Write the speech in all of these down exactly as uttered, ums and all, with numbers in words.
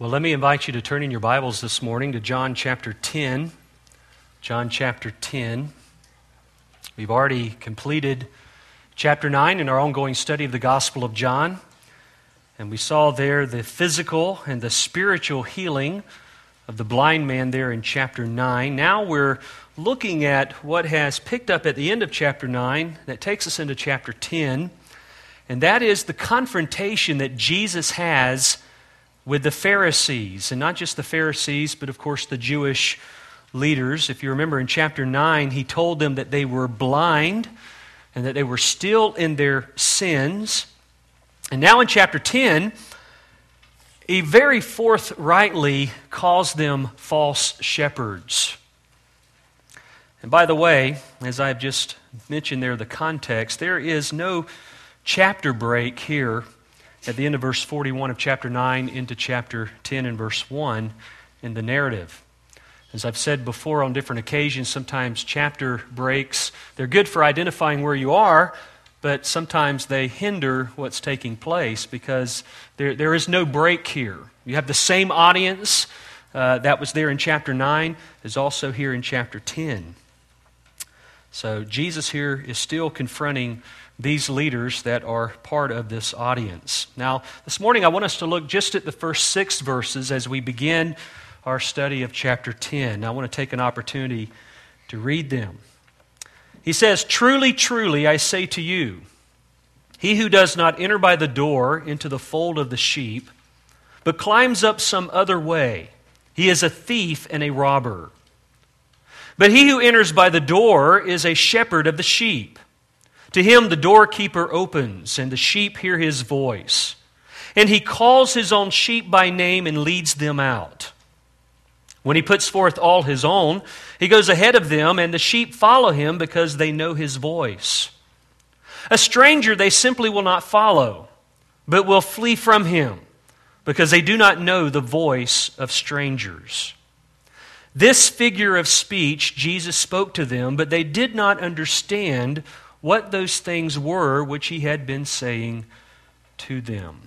Well, let me invite you to turn in your Bibles this morning to John chapter ten. John chapter ten. We've already completed chapter nine in our ongoing study of the Gospel of John. And we saw there the physical and the spiritual healing of the blind man there in chapter nine. Now we're looking at what has picked up at the end of chapter nine that takes us into chapter ten. And that is the confrontation that Jesus has with the Pharisees, and not just the Pharisees, but of course the Jewish leaders. If you remember in chapter nine, he told them that they were blind and that they were still in their sins. And now in chapter ten, he very forthrightly calls them false shepherds. And by the way, as I've just mentioned there, the context, there is no chapter break here at the end of verse forty-one of chapter nine into chapter ten and verse one in the narrative. As I've said before on different occasions, sometimes chapter breaks, they're good for identifying where you are, but sometimes they hinder what's taking place because there, there is no break here. You have the same audience uh, that was there in chapter nine is also here in chapter ten. So Jesus here is still confronting these leaders that are part of this audience. Now, this morning I want us to look just at the first six verses as we begin our study of chapter ten. I want to take an opportunity to read them. He says, "Truly, truly, I say to you, he who does not enter by the door into the fold of the sheep, but climbs up some other way, he is a thief and a robber. But he who enters by the door is a shepherd of the sheep. To him the doorkeeper opens, and the sheep hear his voice. And he calls his own sheep by name and leads them out. When he puts forth all his own, he goes ahead of them, and the sheep follow him because they know his voice. A stranger they simply will not follow, but will flee from him, because they do not know the voice of strangers." This figure of speech Jesus spoke to them, but they did not understand what those things were which he had been saying to them.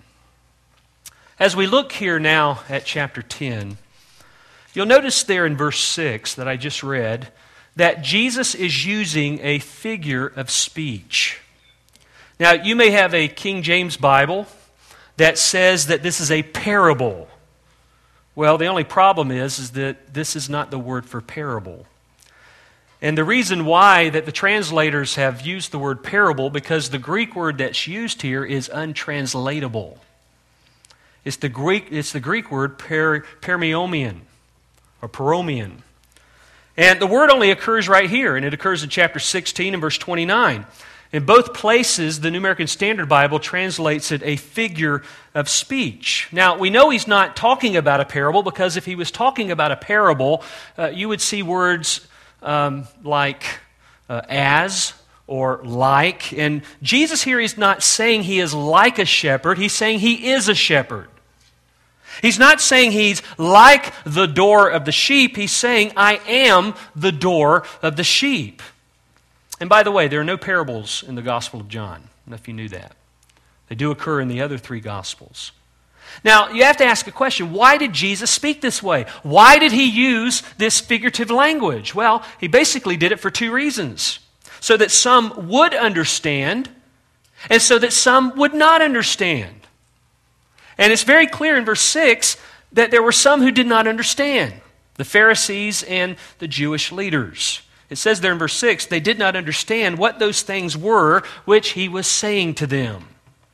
As we look here now at chapter ten, you'll notice there in verse six that I just read that Jesus is using a figure of speech. Now, you may have a King James Bible that says that this is a parable. Well, the only problem is, is that this is not the word for parable. And the reason why that the translators have used the word parable, because the Greek word that's used here is untranslatable. It's the Greek, it's the Greek word per, permiomion, or paromion. And the word only occurs right here, and it occurs in chapter sixteen and verse twenty-nine. In both places, the New American Standard Bible translates it a figure of speech. Now, we know he's not talking about a parable, because if he was talking about a parable, uh, you would see words um, like uh, as or like. And Jesus here is not saying he is like a shepherd. He's saying he is a shepherd. He's not saying he's like the door of the sheep. He's saying, I am the door of the sheep. And by the way, there are no parables in the Gospel of John. I don't know if you knew that. They do occur in the other three Gospels. Now, you have to ask a question. Why did Jesus speak this way? Why did he use this figurative language? Well, he basically did it for two reasons. So that some would understand, and so that some would not understand. And it's very clear in verse six that there were some who did not understand, the Pharisees and the Jewish leaders. It says there in verse six, they did not understand what those things were which he was saying to them.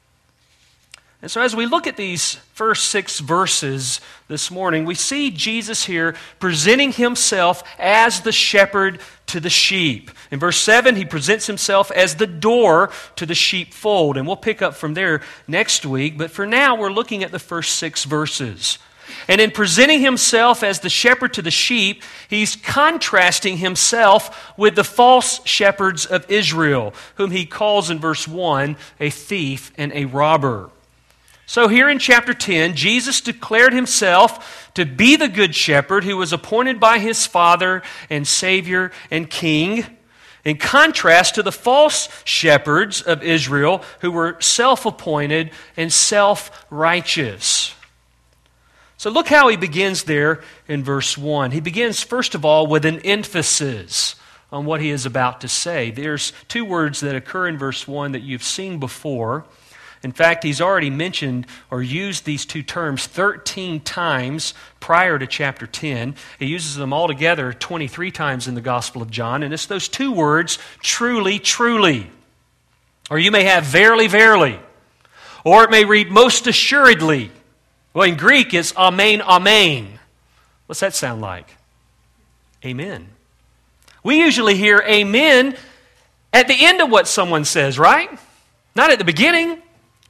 And so as we look at these first six verses this morning, we see Jesus here presenting himself as the shepherd to the sheep. In verse seven, he presents himself as the door to the sheepfold. And we'll pick up from there next week. But for now, we're looking at the first six verses. And in presenting himself as the shepherd to the sheep, he's contrasting himself with the false shepherds of Israel, whom he calls in verse one a thief and a robber. So here in chapter ten, Jesus declared himself to be the good shepherd who was appointed by his Father and Savior and King, in contrast to the false shepherds of Israel who were self-appointed and self-righteous. So look how he begins there in verse one. He begins, first of all, with an emphasis on what he is about to say. There's two words that occur in verse one that you've seen before. In fact, he's already mentioned or used these two terms thirteen times prior to chapter ten. He uses them all together twenty-three times in the Gospel of John, and it's those two words, truly, truly. Or you may have verily, verily. Or it may read most assuredly. Well, in Greek, it's amen, amen. What's that sound like? Amen. We usually hear amen at the end of what someone says, right? Not at the beginning.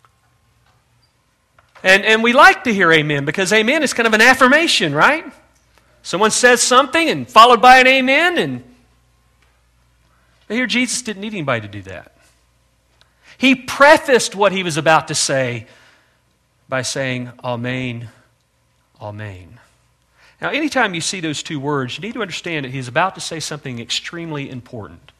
And, and we like to hear amen because amen is kind of an affirmation, right? Someone says something and followed by an amen. And but here Jesus didn't need anybody to do that. He prefaced what he was about to say by saying, Amen, Amen. Now, anytime you see those two words, you need to understand that he's about to say something extremely important.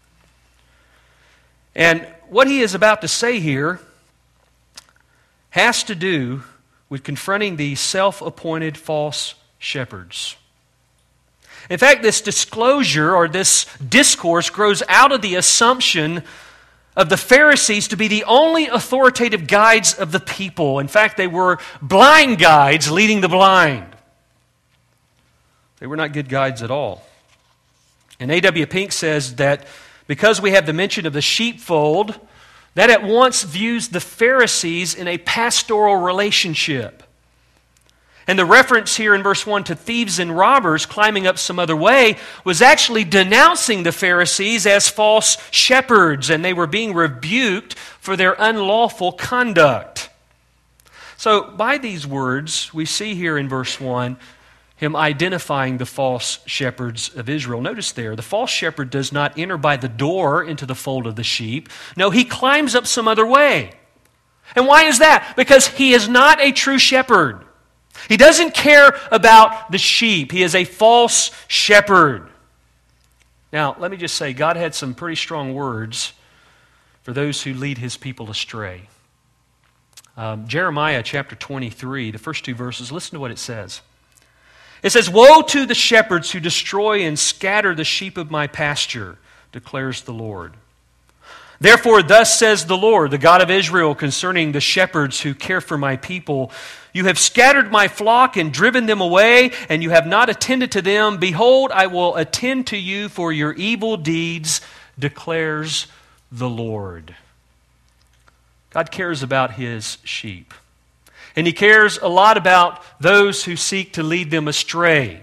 And what he is about to say here has to do with confronting these self-appointed false shepherds. In fact, this disclosure or this discourse grows out of the assumption of the Pharisees to be the only authoritative guides of the people. In fact, they were blind guides leading the blind. They were not good guides at all. And A W Pink says that because we have the mention of the sheepfold, that at once views the Pharisees in a pastoral relationship. And the reference here in verse one to thieves and robbers climbing up some other way was actually denouncing the Pharisees as false shepherds, and they were being rebuked for their unlawful conduct. So by these words, we see here in verse one, him identifying the false shepherds of Israel. Notice there, the false shepherd does not enter by the door into the fold of the sheep. No, he climbs up some other way. And why is that? Because he is not a true shepherd. He doesn't care about the sheep. He is a false shepherd. Now, let me just say, God had some pretty strong words for those who lead his people astray. Um, Jeremiah chapter twenty-three, the first two verses, listen to what it says. It says, Woe to the shepherds who destroy and scatter the sheep of my pasture, declares the Lord. Therefore, thus says the Lord, the God of Israel, concerning the shepherds who care for my people, you have scattered my flock and driven them away, and you have not attended to them. Behold, I will attend to you for your evil deeds, declares the Lord. God cares about his sheep. And he cares a lot about those who seek to lead them astray.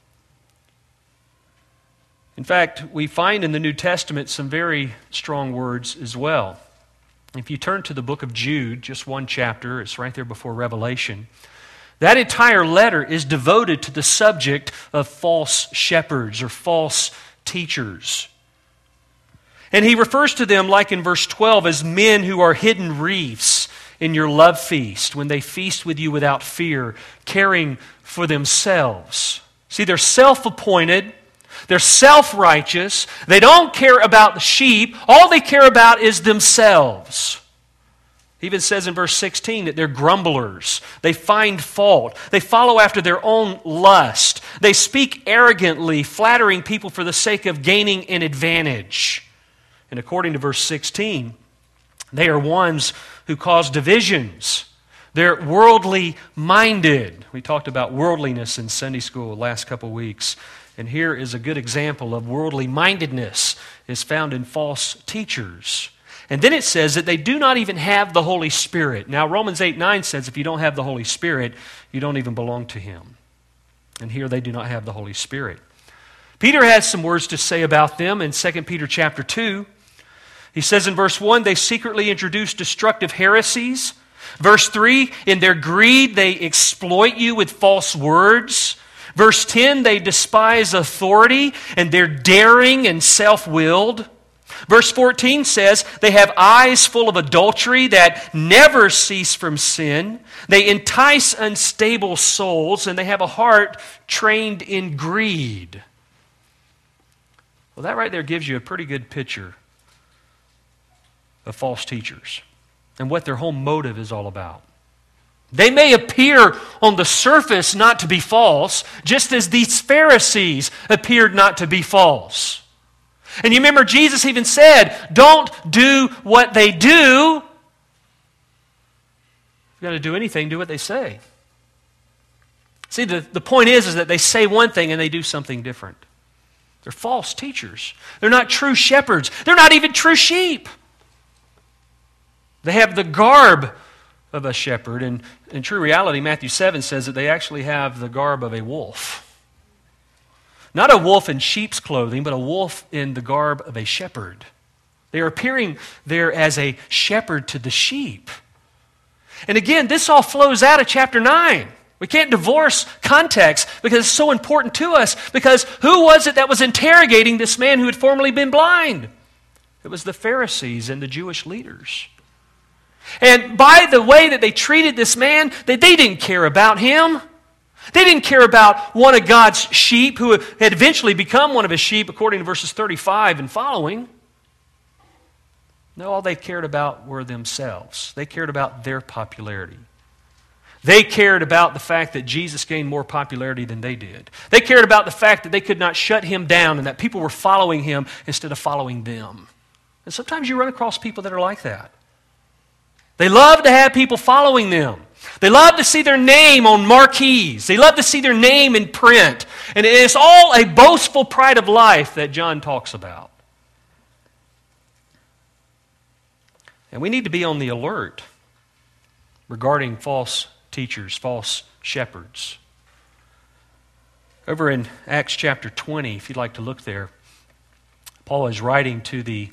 In fact, we find in the New Testament some very strong words as well. If you turn to the book of Jude, just one chapter, it's right there before Revelation, that entire letter is devoted to the subject of false shepherds or false teachers. And he refers to them, like in verse twelve, as men who are hidden reefs in your love feast, when they feast with you without fear, caring for themselves. See, they're self-appointed. They're self-righteous. They don't care about the sheep. All they care about is themselves. He even says in verse sixteen that they're grumblers. They find fault. They follow after their own lust. They speak arrogantly, flattering people for the sake of gaining an advantage. And according to verse sixteen, they are ones who cause divisions. They're worldly minded. We talked about worldliness in Sunday school the last couple of weeks. And here is a good example of worldly mindedness is found in false teachers. And then it says that they do not even have the Holy Spirit. Now Romans eight nine says if you don't have the Holy Spirit, you don't even belong to him. And here they do not have the Holy Spirit. Peter has some words to say about them in Second Peter chapter two. He says in verse one, they secretly introduce destructive heresies. Verse three, in their greed, they exploit you with false words. Verse ten, they despise authority, and they're daring and self-willed. Verse fourteen says, they have eyes full of adultery that never cease from sin. They entice unstable souls, and they have a heart trained in greed. Well, that right there gives you a pretty good picture of false teachers and what their whole motive is all about. They may appear on the surface not to be false, just as these Pharisees appeared not to be false. And you remember Jesus even said, don't do what they do. If you've got to do anything, do what they say. See, the, the point is, is that they say one thing and they do something different. They're false teachers. They're not true shepherds. They're not even true sheep. They have the garb of a shepherd, and in true reality, Matthew seven says that they actually have the garb of a wolf. Not a wolf in sheep's clothing, but a wolf in the garb of a shepherd. They are appearing there as a shepherd to the sheep. And again, this all flows out of chapter nine. We can't divorce context because it's so important to us. Because who was it that was interrogating this man who had formerly been blind? It was the Pharisees and the Jewish leaders. And by the way that they treated this man, they, they didn't care about him. They didn't care about one of God's sheep who had eventually become one of his sheep according to verses thirty-five and following. No, all they cared about were themselves. They cared about their popularity. They cared about the fact that Jesus gained more popularity than they did. They cared about the fact that they could not shut him down and that people were following him instead of following them. And sometimes you run across people that are like that. They love to have people following them. They love to see their name on marquees. They love to see their name in print. And it's all a boastful pride of life that John talks about. And we need to be on the alert regarding false teachers, false shepherds. Over in Acts chapter twenty, if you'd like to look there, Paul is writing to the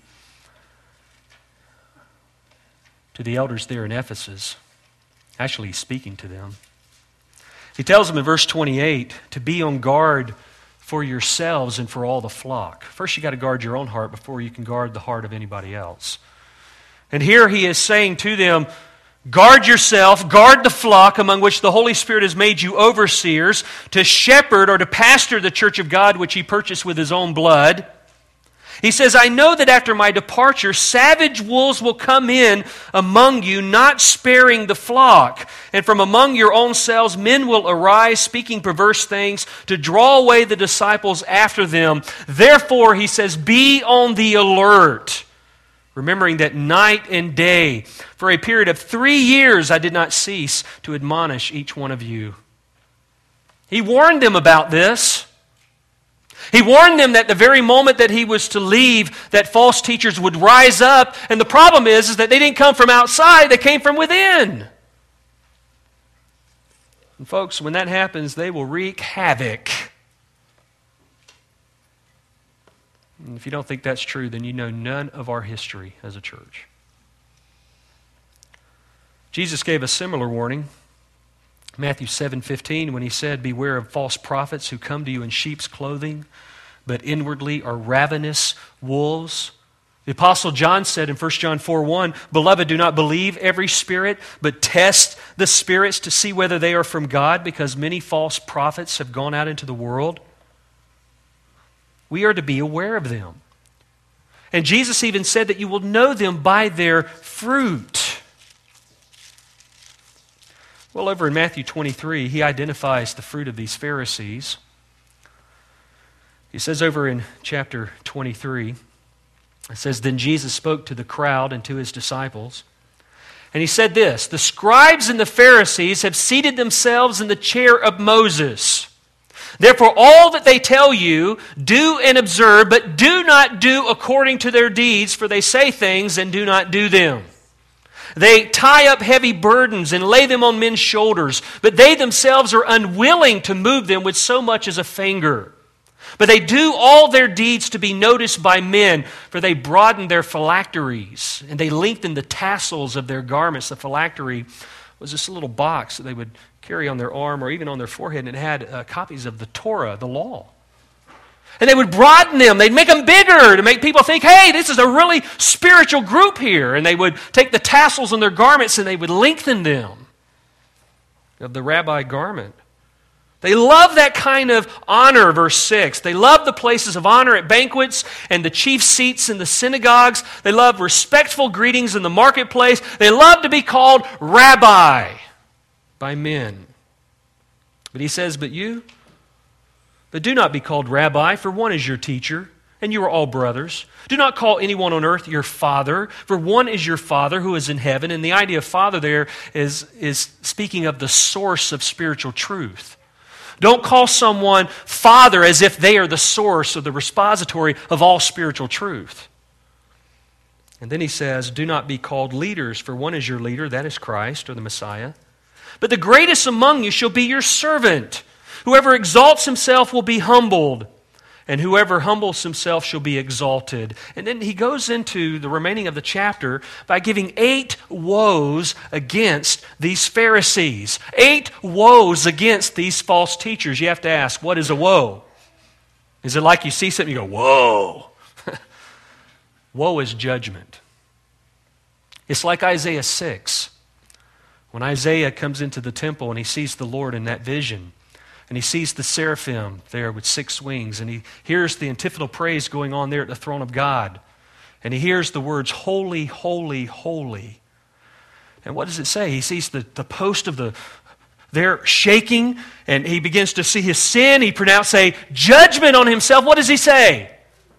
to the elders there in Ephesus. Actually, he's speaking to them. He tells them in verse twenty-eight to be on guard for yourselves and for all the flock. First, you got to guard your own heart before you can guard the heart of anybody else. And here he is saying to them, guard yourself, guard the flock among which the Holy Spirit has made you overseers, to shepherd or to pastor the church of God which he purchased with his own blood. He says, I know that after my departure, savage wolves will come in among you, not sparing the flock. And from among your own selves, men will arise, speaking perverse things, to draw away the disciples after them. Therefore, he says, be on the alert, remembering that night and day, for a period of three years, I did not cease to admonish each one of you. He warned them about this. He warned them that the very moment that he was to leave, that false teachers would rise up. And the problem is, is that they didn't come from outside, they came from within. And folks, when that happens, they will wreak havoc. And if you don't think that's true, then you know none of our history as a church. Jesus gave a similar warning. Matthew seven fifteen, when he said, beware of false prophets who come to you in sheep's clothing, but inwardly are ravenous wolves. The Apostle John said in First John four one, beloved, do not believe every spirit, but test the spirits to see whether they are from God, because many false prophets have gone out into the world. We are to be aware of them. And Jesus even said that you will know them by their fruit. Well, over in Matthew twenty-three, he identifies the fruit of these Pharisees. He says over in chapter twenty-three, it says, then Jesus spoke to the crowd and to his disciples. And he said this, the scribes and the Pharisees have seated themselves in the chair of Moses. Therefore, all that they tell you, do and observe, but do not do according to their deeds, for they say things and do not do them. They tie up heavy burdens and lay them on men's shoulders, but they themselves are unwilling to move them with so much as a finger. But they do all their deeds to be noticed by men, for they broaden their phylacteries, and they lengthen the tassels of their garments. The phylactery was this little box that they would carry on their arm or even on their forehead, and it had uh, copies of the Torah, the law. And they would broaden them. They'd make them bigger to make people think, hey, this is a really spiritual group here. And they would take the tassels on their garments and they would lengthen them of the rabbi garment. They love that kind of honor, verse six. They love the places of honor at banquets and the chief seats in the synagogues. They love respectful greetings in the marketplace. They love to be called rabbi. by men. But he says, but you, but do not be called rabbi, for one is your teacher, and you are all brothers. Do not call anyone on earth your father, for one is your Father who is in heaven. And the idea of father there is, is speaking of the source of spiritual truth. Don't call someone father as if they are the source or the repository of all spiritual truth. And then he says, do not be called leaders, for one is your leader, that is Christ or the Messiah. But the greatest among you shall be your servant. Whoever exalts himself will be humbled, and whoever humbles himself shall be exalted. And then he goes into the remaining of the chapter by giving eight woes against these Pharisees. Eight woes against these false teachers. You have to ask, what is a woe? Is it like you see something, you go, whoa? Woe is judgment. It's like Isaiah six. When Isaiah comes into the temple and he sees the Lord in that vision, and he sees the seraphim there with six wings, and he hears the antiphonal praise going on there at the throne of God, and he hears the words, holy, holy, holy. And what does it say? He sees the, the post of the, there shaking, and he begins to see his sin. He pronounces a judgment on himself. What does he say?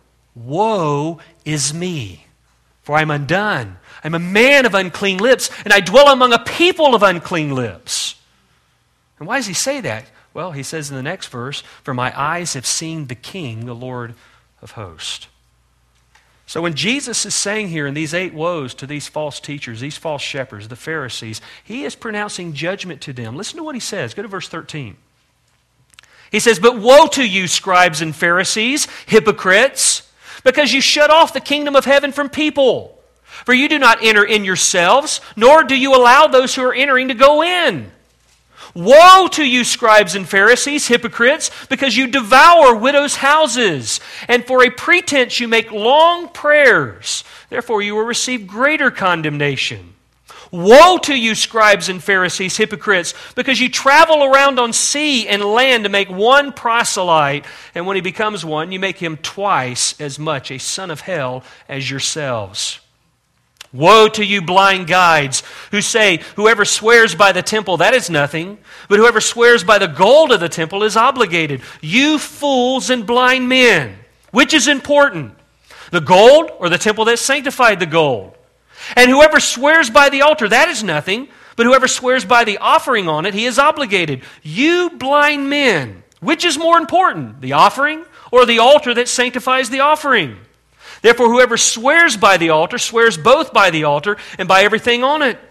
Woe is me, for I am undone. I am a man of unclean lips, and I dwell among a people of unclean lips. And why does he say that? Well, he says in the next verse, for my eyes have seen the King, the Lord of hosts. So when Jesus is saying here in these eight woes to these false teachers, these false shepherds, the Pharisees, he is pronouncing judgment to them. Listen to what he says. Go to verse thirteen. He says, but woe to you, scribes and Pharisees, hypocrites, because you shut off the kingdom of heaven from people. For you do not enter in yourselves, nor do you allow those who are entering to go in. Woe to you, scribes and Pharisees, hypocrites, because you devour widows' houses, and for a pretense you make long prayers. Therefore you will receive greater condemnation. Woe to you, scribes and Pharisees, hypocrites, because you travel around on sea and land to make one proselyte, and when he becomes one, you make him twice as much a son of hell as yourselves. Woe to you, blind guides, who say, whoever swears by the temple, that is nothing, but whoever swears by the gold of the temple is obligated. You fools and blind men, which is important, the gold or the temple that sanctified the gold? And whoever swears by the altar, that is nothing, but whoever swears by the offering on it, he is obligated. You blind men, which is more important, the offering or the altar that sanctifies the offering? Therefore, whoever swears by the altar swears both by the altar and by everything on it.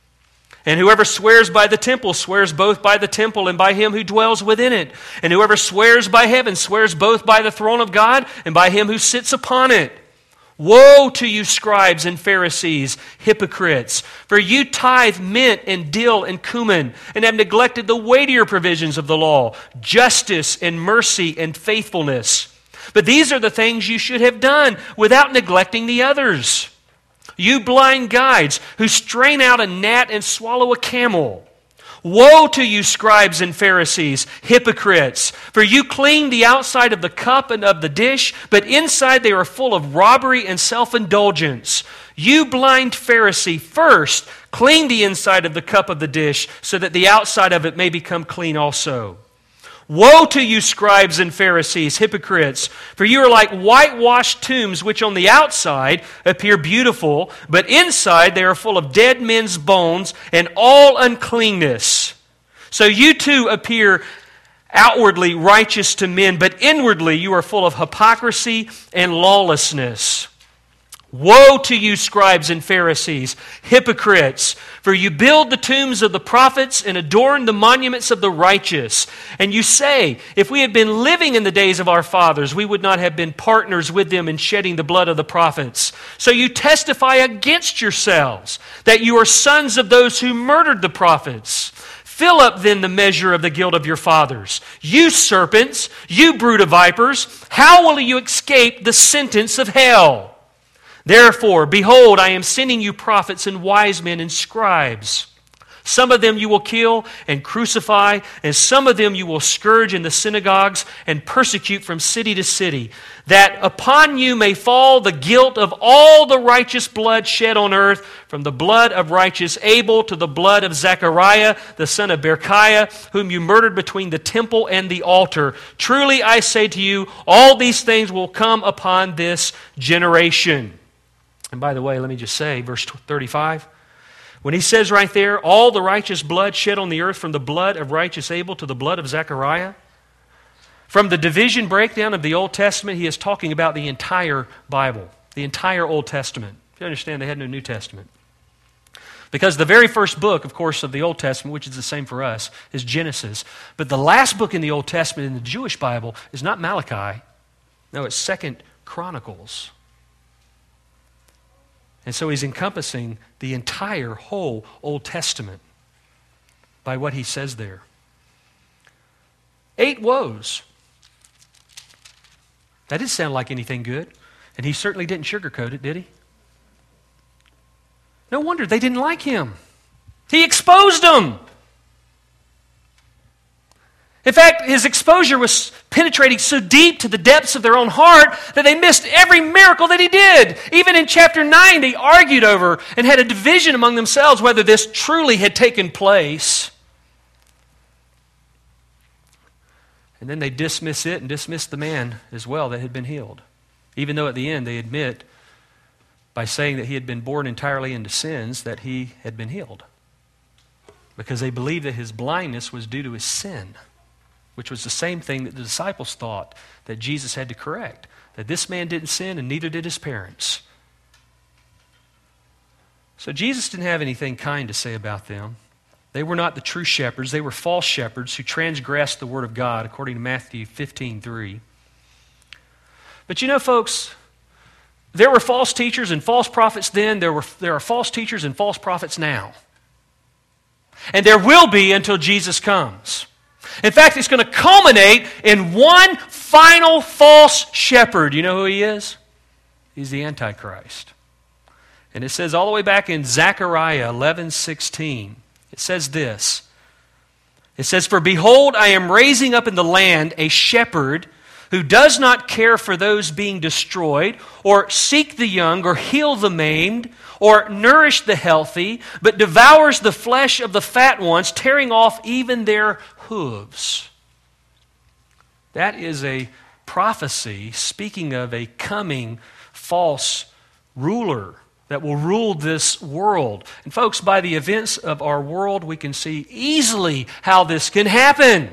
And whoever swears by the temple swears both by the temple and by him who dwells within it. And whoever swears by heaven swears both by the throne of God and by him who sits upon it. Woe to you, scribes and Pharisees, hypocrites! For you tithe mint and dill and cumin, and have neglected the weightier provisions of the law, justice and mercy and faithfulness. But these are the things you should have done without neglecting the others. You blind guides who strain out a gnat and swallow a camel. Woe to you, scribes and Pharisees, hypocrites! For you clean the outside of the cup and of the dish, but inside they are full of robbery and self-indulgence. You blind Pharisee, first clean the inside of the cup of the dish, so that the outside of it may become clean also. Woe to you, scribes and Pharisees, hypocrites! For you are like whitewashed tombs, which on the outside appear beautiful, but inside they are full of dead men's bones and all uncleanness. So you too appear outwardly righteous to men, but inwardly you are full of hypocrisy and lawlessness. Woe to you, scribes and Pharisees, hypocrites! For you build the tombs of the prophets and adorn the monuments of the righteous. And you say, if we had been living in the days of our fathers, we would not have been partners with them in shedding the blood of the prophets. So you testify against yourselves that you are sons of those who murdered the prophets. Fill up then the measure of the guilt of your fathers. You serpents, you brood of vipers, how will you escape the sentence of hell? Therefore, behold, I am sending you prophets and wise men and scribes. Some of them you will kill and crucify, and some of them you will scourge in the synagogues and persecute from city to city, that upon you may fall the guilt of all the righteous blood shed on earth, from the blood of righteous Abel to the blood of Zechariah, the son of Berechiah, whom you murdered between the temple and the altar. Truly I say to you, all these things will come upon this generation. And by the way, let me just say, verse thirty-five, when he says right there, all the righteous blood shed on the earth, from the blood of righteous Abel to the blood of Zechariah, from the division breakdown of the Old Testament, he is talking about the entire Bible, the entire Old Testament. You understand, they had no New Testament. Because the very first book, of course, of the Old Testament, which is the same for us, is Genesis. But the last book in the Old Testament in the Jewish Bible is not Malachi. No, it's Second Chronicles. And so he's encompassing the entire whole Old Testament by what he says there. Eight woes. That didn't sound like anything good. And he certainly didn't sugarcoat it, did he? No wonder they didn't like him. He exposed them. In fact, his exposure was penetrating so deep to the depths of their own heart that they missed every miracle that he did. Even in chapter nine, they argued over and had a division among themselves whether this truly had taken place. And then they dismiss it and dismiss the man as well that had been healed. Even though at the end they admit, by saying that he had been born entirely into sins, that he had been healed. Because they believed that his blindness was due to his sin, which was the same thing that the disciples thought that Jesus had to correct. That this man didn't sin and neither did his parents. So Jesus didn't have anything kind to say about them. They were not the true shepherds. They were false shepherds who transgressed the word of God, according to Matthew fifteen three. But you know, folks, there were false teachers and false prophets then. There were there are false teachers and false prophets now. And there will be until Jesus comes. In fact, it's going to culminate in one final false shepherd. You know who he is? He's the Antichrist. And it says all the way back in Zechariah eleven sixteen, it says this. It says, "For behold, I am raising up in the land a shepherd who does not care for those being destroyed, or seek the young, or heal the maimed, or nourish the healthy, but devours the flesh of the fat ones, tearing off even their hooves." That is a prophecy speaking of a coming false ruler that will rule this world. And folks, by the events of our world, we can see easily how this can happen.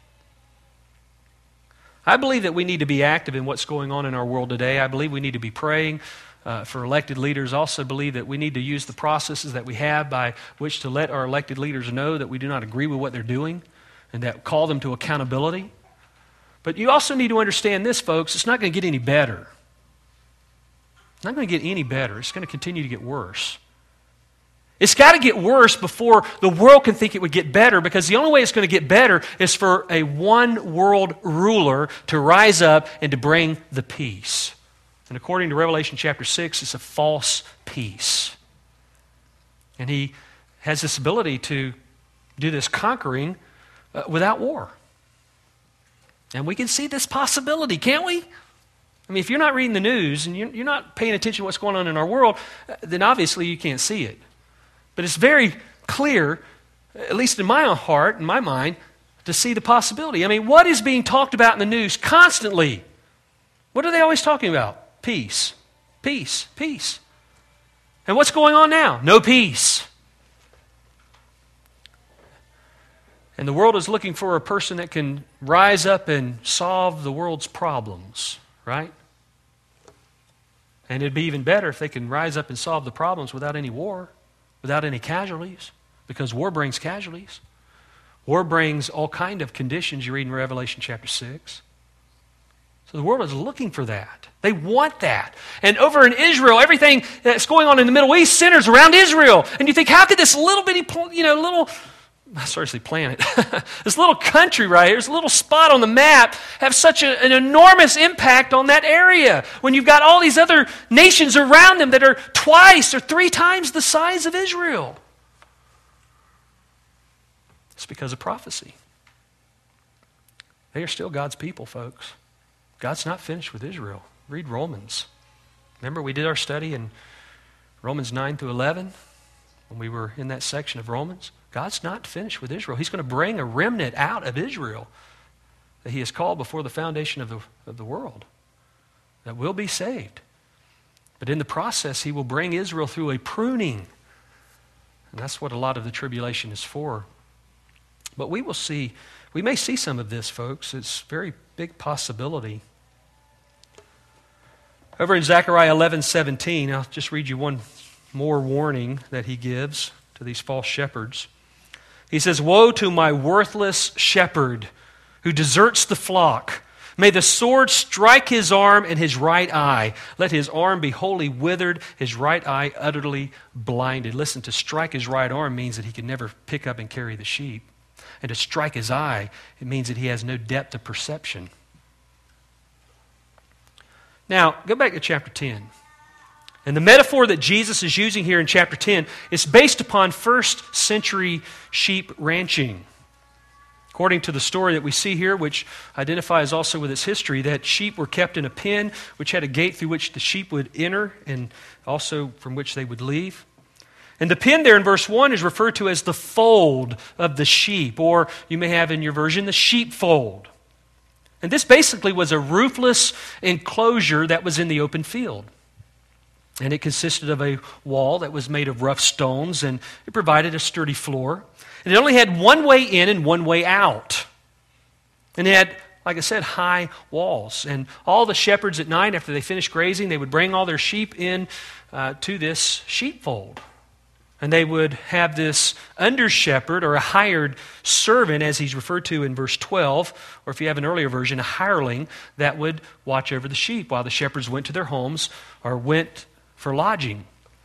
I believe that we need to be active in what's going on in our world today. I believe we need to be praying uh, for elected leaders. I also believe that we need to use the processes that we have by which to let our elected leaders know that we do not agree with what they're doing and that call them to accountability. But you also need to understand this, folks. It's not going to get any better. It's not going to get any better. It's going to continue to get worse. It's got to get worse before the world can think it would get better, because the only way it's going to get better is for a one world ruler to rise up and to bring the peace. And according to Revelation chapter six, it's a false peace. And he has this ability to do this conquering uh, without war. And we can see this possibility, can't we? I mean, if you're not reading the news and you're not paying attention to what's going on in our world, then obviously you can't see it. But it's very clear, at least in my own heart, in my mind, to see the possibility. I mean, what is being talked about in the news constantly? What are they always talking about? Peace, peace, peace. And what's going on now? No peace. And the world is looking for a person that can rise up and solve the world's problems, right? And it'd be even better if they can rise up and solve the problems without any war, without any casualties, because war brings casualties. War brings all kind of conditions you read in Revelation chapter six. So the world is looking for that. They want that. And over in Israel, everything that's going on in the Middle East centers around Israel. And you think, how could this little bitty, you know, little, sorry to say planet, this little country right here, this little spot on the map, have such a, an enormous impact on that area when you've got all these other nations around them that are twice or three times the size of Israel? It's because of prophecy. They are still God's people, folks. God's not finished with Israel. Read Romans. Remember we did our study in Romans nine through eleven when we were in that section of Romans? God's not finished with Israel. He's going to bring a remnant out of Israel that he has called before the foundation of the, of the world that will be saved. But in the process, he will bring Israel through a pruning. And that's what a lot of the tribulation is for. But we will see, we may see some of this, folks. It's a very big possibility. Over in Zechariah eleven seventeen, I'll just read you one more warning that he gives to these false shepherds. He says, "Woe to my worthless shepherd who deserts the flock. May the sword strike his arm and his right eye. Let his arm be wholly withered, his right eye utterly blinded." Listen, to strike his right arm means that he can never pick up and carry the sheep. And to strike his eye, it means that he has no depth of perception. Now, go back to chapter ten. And the metaphor that Jesus is using here in chapter ten is based upon first century sheep ranching. According to the story that we see here, which identifies also with its history, that sheep were kept in a pen which had a gate through which the sheep would enter and also from which they would leave. And the pen there in verse one is referred to as the fold of the sheep, or you may have in your version the sheepfold. And this basically was a roofless enclosure that was in the open field. And it consisted of a wall that was made of rough stones, and it provided a sturdy floor. And it only had one way in and one way out. And it had, like I said, high walls. And all the shepherds at night, after they finished grazing, they would bring all their sheep in uh, to this sheepfold. And they would have this under-shepherd or a hired servant, as he's referred to in verse twelve, or if you have an earlier version, a hireling, that would watch over the sheep while the shepherds went to their homes or went for lodging.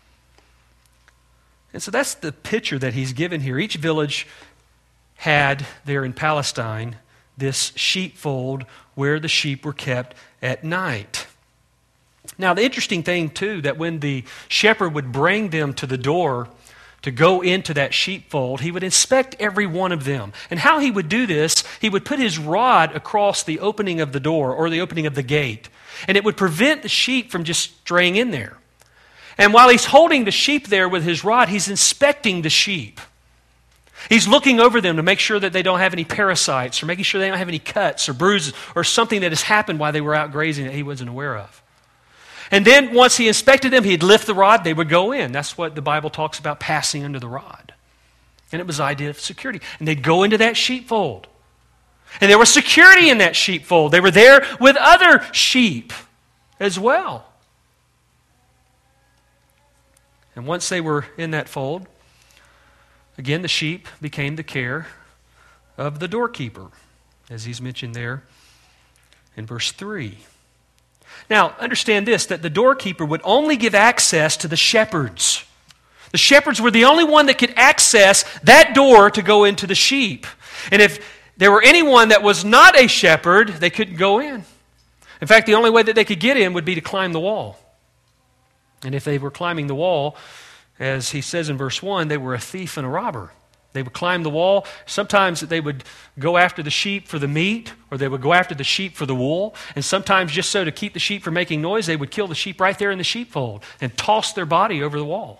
And so that's the picture that he's given here. Each village had there in Palestine this sheepfold where the sheep were kept at night. Now, the interesting thing, too, that when the shepherd would bring them to the door to go into that sheepfold, he would inspect every one of them. And how he would do this, he would put his rod across the opening of the door or the opening of the gate. And it would prevent the sheep from just straying in there. And while he's holding the sheep there with his rod, he's inspecting the sheep. He's looking over them to make sure that they don't have any parasites or making sure they don't have any cuts or bruises or something that has happened while they were out grazing that he wasn't aware of. And then once he inspected them, he'd lift the rod, they would go in. That's what the Bible talks about, passing under the rod. And it was the idea of security. And they'd go into that sheepfold. And there was security in that sheepfold. They were there with other sheep as well. And once they were in that fold, again, the sheep became the care of the doorkeeper, as he's mentioned there in verse three. Now, understand this, that the doorkeeper would only give access to the shepherds. The shepherds were the only one that could access that door to go into the sheep. And if there were anyone that was not a shepherd, they couldn't go in. In fact, the only way that they could get in would be to climb the wall. And if they were climbing the wall, as he says in verse one, they were a thief and a robber. They would climb the wall. Sometimes they would go after the sheep for the meat, or they would go after the sheep for the wool. And sometimes just so to keep the sheep from making noise, they would kill the sheep right there in the sheepfold and toss their body over the wall.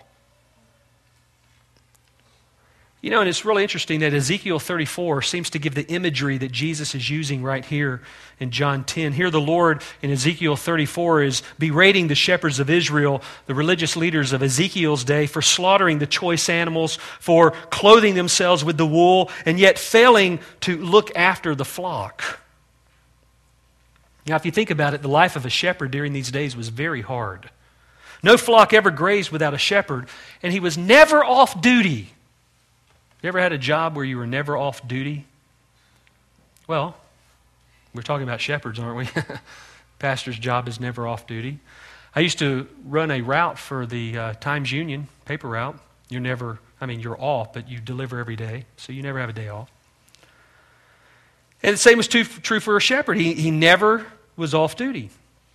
You know, and it's really interesting that Ezekiel thirty-four seems to give the imagery that Jesus is using right here in John ten. Here the Lord in Ezekiel thirty-four is berating the shepherds of Israel, the religious leaders of Ezekiel's day, for slaughtering the choice animals, for clothing themselves with the wool, and yet failing to look after the flock. Now, if you think about it, the life of a shepherd during these days was very hard. No flock ever grazed without a shepherd, and he was never off duty. You ever had a job where you were never off duty? Well, we're talking about shepherds, aren't we? Pastor's job is never off duty. I used to run a route for the uh, Times Union, paper route. You're never, I mean, you're off, but you deliver every day, so you never have a day off. And the same was true, true for a shepherd. He, he never was off duty.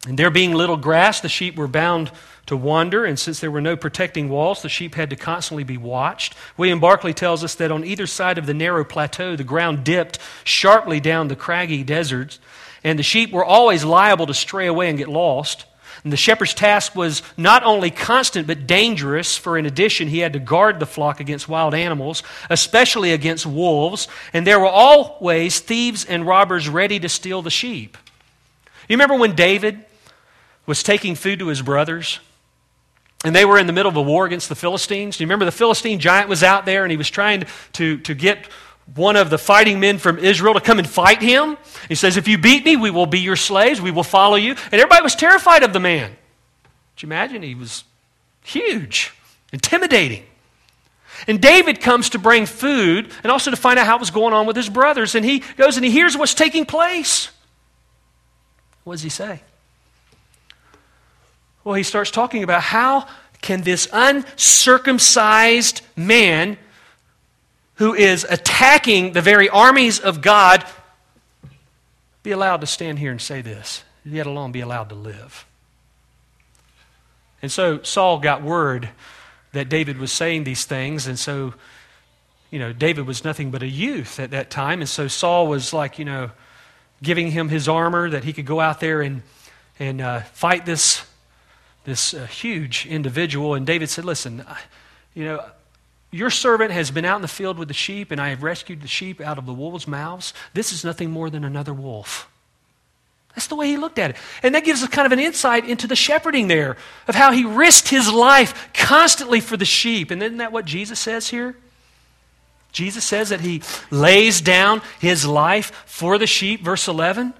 And there being little grass, the sheep were bound to wander, and since there were no protecting walls, the sheep had to constantly be watched. William Barclay tells us that on either side of the narrow plateau, the ground dipped sharply down the craggy deserts, and the sheep were always liable to stray away and get lost. And the shepherd's task was not only constant but dangerous, for in addition he had to guard the flock against wild animals, especially against wolves, and there were always thieves and robbers ready to steal the sheep. You remember when David was taking food to his brothers, and they were in the middle of a war against the Philistines? Do you remember the Philistine giant was out there, and he was trying to, to get one of the fighting men from Israel to come and fight him? He says, if you beat me, we will be your slaves, we will follow you. And everybody was terrified of the man. Could you imagine? He was huge, intimidating. And David comes to bring food and also to find out how it was going on with his brothers. And he goes and he hears what's taking place. What does he say? Well, he starts talking about how can this uncircumcised man who is attacking the very armies of God be allowed to stand here and say this, yet alone be allowed to live. And so Saul got word that David was saying these things, and so, you know, David was nothing but a youth at that time, and so Saul was like, you know, giving him his armor that he could go out there and, and uh, fight this this uh, huge individual. And David said, listen, you know, your servant has been out in the field with the sheep, and I have rescued the sheep out of the wolves' mouths. This is nothing more than another wolf. That's the way he looked at it. And that gives us kind of an insight into the shepherding there, of how he risked his life constantly for the sheep. And isn't that what Jesus says here? Jesus says that he lays down his life for the sheep. Verse eleven.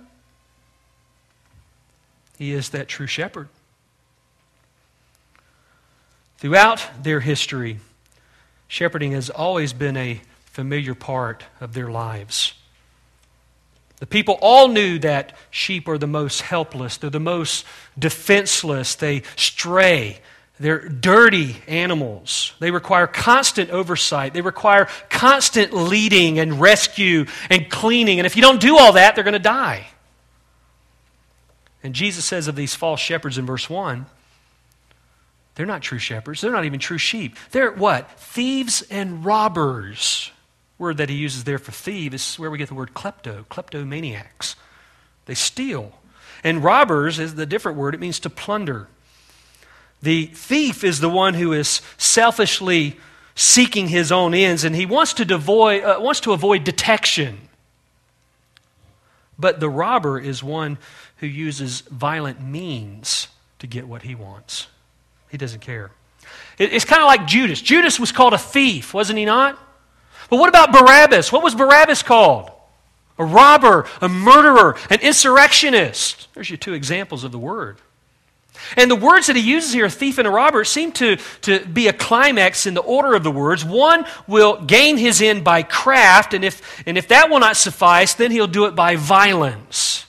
He is that true shepherd. Throughout their history, shepherding has always been a familiar part of their lives. The people all knew that sheep are the most helpless. They're the most defenseless. They stray. They're dirty animals. They require constant oversight. They require constant leading and rescue and cleaning. And if you don't do all that, they're going to die. And Jesus says of these false shepherds in verse one, they're not true shepherds. They're not even true sheep. They're what? Thieves and robbers. Word that he uses there for thief is where we get the word klepto, kleptomaniacs. They steal. And robbers is the different word. It means to plunder. The thief is the one who is selfishly seeking his own ends, and he wants to avoid, uh, wants to avoid detection. But the robber is one who uses violent means to get what he wants. He doesn't care. It's kind of like Judas. Judas was called a thief, wasn't he not? But what about Barabbas? What was Barabbas called? A robber, a murderer, an insurrectionist. There's your two examples of the word. And the words that he uses here, a thief and a robber, seem to, to be a climax in the order of the words. One will gain his end by craft, and if, and if that will not suffice, then he'll do it by violence.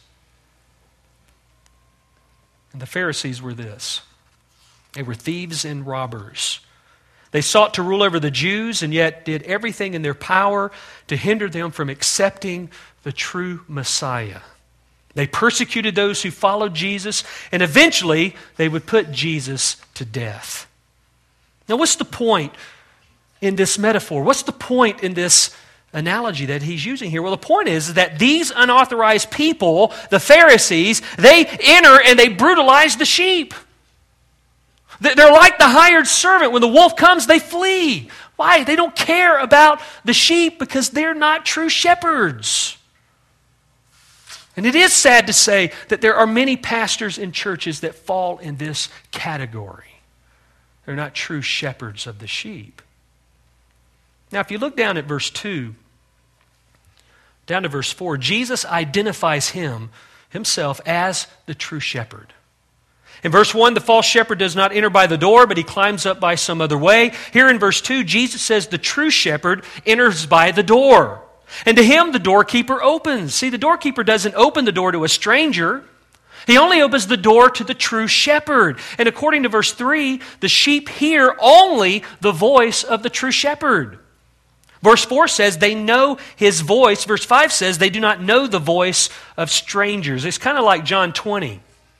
And the Pharisees were this. They were thieves and robbers. They sought to rule over the Jews and yet did everything in their power to hinder them from accepting the true Messiah. They persecuted those who followed Jesus, and eventually they would put Jesus to death. Now, what's the point in this metaphor? What's the point in this analogy that he's using here? Well, the point is that these unauthorized people, the Pharisees, they enter and they brutalize the sheep. They're like the hired servant. When the wolf comes, they flee. Why? They don't care about the sheep because they're not true shepherds. And it is sad to say that there are many pastors in churches that fall in this category. They're not true shepherds of the sheep. Now, if you look down at verse two, down to verse four, Jesus identifies him, himself, as the true shepherd. In verse one, the false shepherd does not enter by the door, but he climbs up by some other way. Here in verse two, Jesus says the true shepherd enters by the door. And to him, the doorkeeper opens. See, the doorkeeper doesn't open the door to a stranger. He only opens the door to the true shepherd. And according to verse three, the sheep hear only the voice of the true shepherd. Verse four says they know his voice. Verse five says they do not know the voice of strangers. It's kind of like John twenty.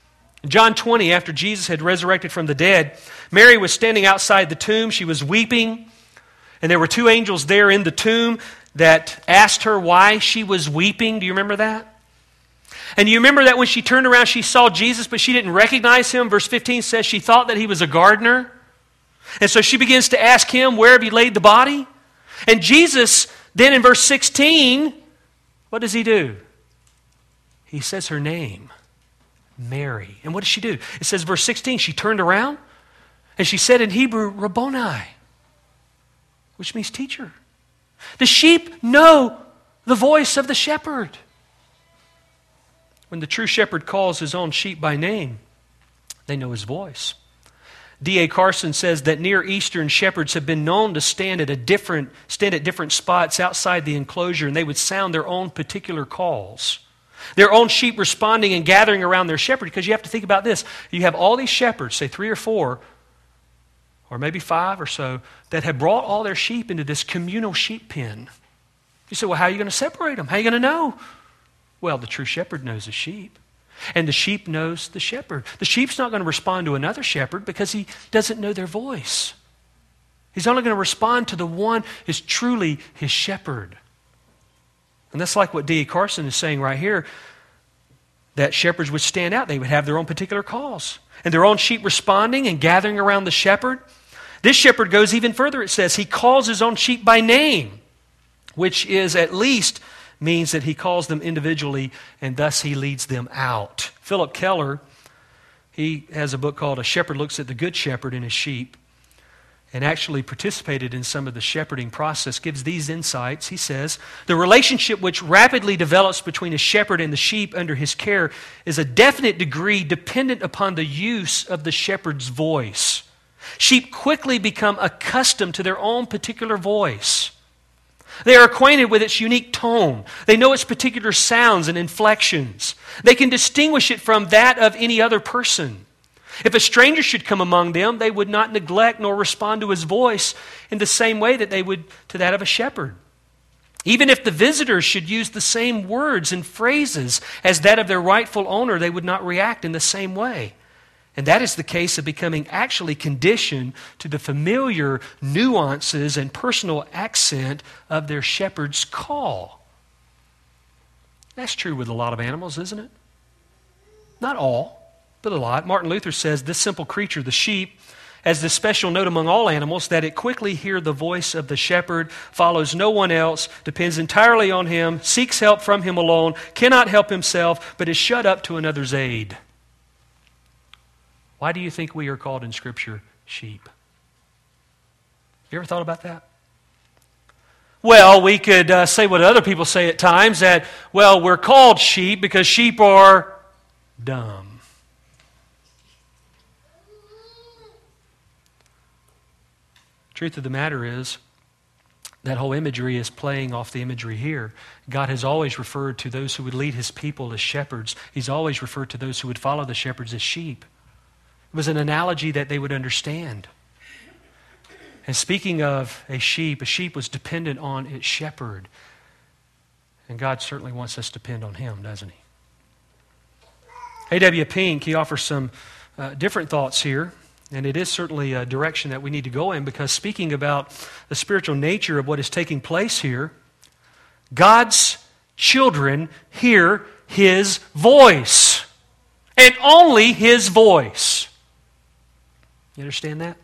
In John twenty, after Jesus had resurrected from the dead, Mary was standing outside the tomb. She was weeping, and there were two angels there in the tomb that asked her why she was weeping. Do you remember that? And you remember that when she turned around, she saw Jesus, but she didn't recognize him. Verse fifteen says she thought that he was a gardener. And so she begins to ask him, where have you laid the body? And Jesus, then in verse sixteen, what does he do? He says her name, Mary. And what does she do? It says verse sixteen, she turned around and she said in Hebrew, Rabboni, which means teacher. The sheep know the voice of the shepherd. When the true shepherd calls his own sheep by name, they know his voice. D A Carson says that Near Eastern shepherds have been known to stand at a different stand at different spots outside the enclosure, and they would sound their own particular calls. Their own sheep responding and gathering around their shepherd, because you have to think about this. You have all these shepherds, say three or four, or maybe five or so, that have brought all their sheep into this communal sheep pen. You say, well, how are you going to separate them? How are you going to know? Well, the true shepherd knows the sheep. And the sheep knows the shepherd. The sheep's not going to respond to another shepherd because he doesn't know their voice. He's only going to respond to the one who is truly his shepherd. And that's like what D A Carson is saying right here, that shepherds would stand out. They would have their own particular calls. And their own sheep responding and gathering around the shepherd. This shepherd goes even further. It says he calls his own sheep by name, which is at least means that he calls them individually and thus he leads them out. Philip Keller, he has a book called A Shepherd Looks at the Good Shepherd and His Sheep, and actually participated in some of the shepherding process, gives these insights. He says, the relationship which rapidly develops between a shepherd and the sheep under his care is a definite degree dependent upon the use of the shepherd's voice. Sheep quickly become accustomed to their own particular voice. They are acquainted with its unique tone. They know its particular sounds and inflections. They can distinguish it from that of any other person. If a stranger should come among them, they would not neglect nor respond to his voice in the same way that they would to that of a shepherd. Even if the visitors should use the same words and phrases as that of their rightful owner, they would not react in the same way. And that is the case of becoming actually conditioned to the familiar nuances and personal accent of their shepherd's call. That's true with a lot of animals, isn't it? Not all, but a lot. Martin Luther says this simple creature, the sheep, has this special note among all animals that it quickly hears the voice of the shepherd, follows no one else, depends entirely on him, seeks help from him alone, cannot help himself, but is shut up to another's aid. Why do you think we are called in Scripture sheep? You ever thought about that? Well, we could uh, say what other people say at times, that, well, we're called sheep because sheep are dumb. Truth of the matter is, that whole imagery is playing off the imagery here. God has always referred to those who would lead his people as shepherds. He's always referred to those who would follow the shepherds as sheep. It was an analogy that they would understand. And speaking of a sheep, a sheep was dependent on its shepherd. And God certainly wants us to depend on him, doesn't he? A W Pink, he offers some uh, different thoughts here. And it is certainly a direction that we need to go in, because speaking about the spiritual nature of what is taking place here, God's children hear his voice. And only his voice. You understand that?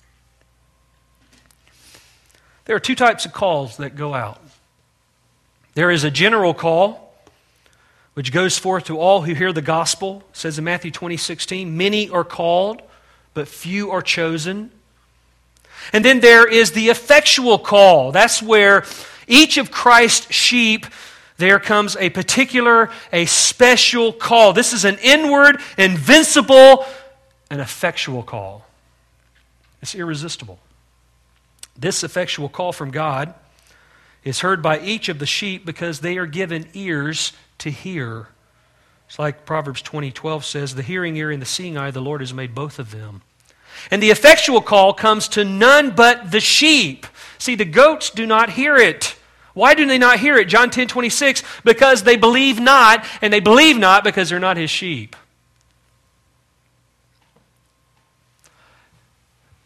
There are two types of calls that go out. There is a general call, which goes forth to all who hear the gospel. It says in Matthew twenty sixteen, many are called, but few are chosen. And then there is the effectual call. That's where each of Christ's sheep, there comes a particular, a special call. This is an inward, invincible, and effectual call. It's irresistible. This effectual call from God is heard by each of the sheep because they are given ears to hear. It's like Proverbs twenty twelve says, the hearing ear and the seeing eye, the Lord has made both of them. And the effectual call comes to none but the sheep. See, the goats do not hear it. Why do they not hear it? John ten twenty-six, because they believe not, and they believe not because they're not his sheep.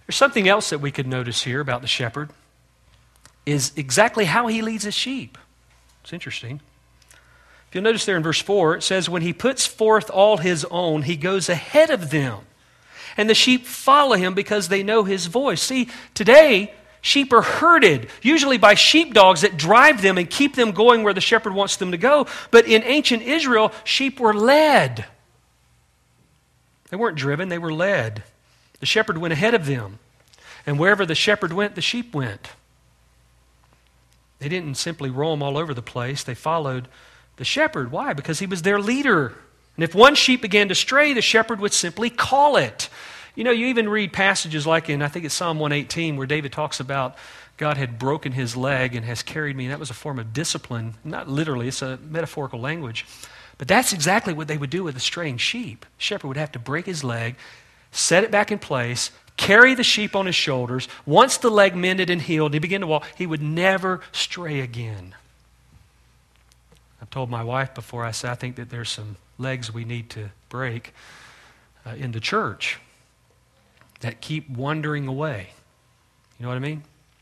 There's something else that we could notice here about the shepherd, is exactly how he leads his sheep. It's interesting. If you'll notice there in verse four, it says, when he puts forth all his own, he goes ahead of them. And the sheep follow him because they know his voice. See, today, sheep are herded, usually by sheepdogs that drive them and keep them going where the shepherd wants them to go. But in ancient Israel, sheep were led. They weren't driven, they were led. The shepherd went ahead of them. And wherever the shepherd went, the sheep went. They didn't simply roam all over the place. They followed the shepherd. Why? Because he was their leader. And if one sheep began to stray, the shepherd would simply call it. You know, you even read passages like in, I think it's Psalm one eighteen, where David talks about God had broken his leg and has carried me. That was a form of discipline. Not literally, it's a metaphorical language. But that's exactly what they would do with a straying sheep. The shepherd would have to break his leg, set it back in place, carry the sheep on his shoulders. Once the leg mended and healed, he began to walk, he would never stray again. I've told my wife before, I said, I think that there's some legs we need to break uh, in the church that keep wandering away. You know what I mean?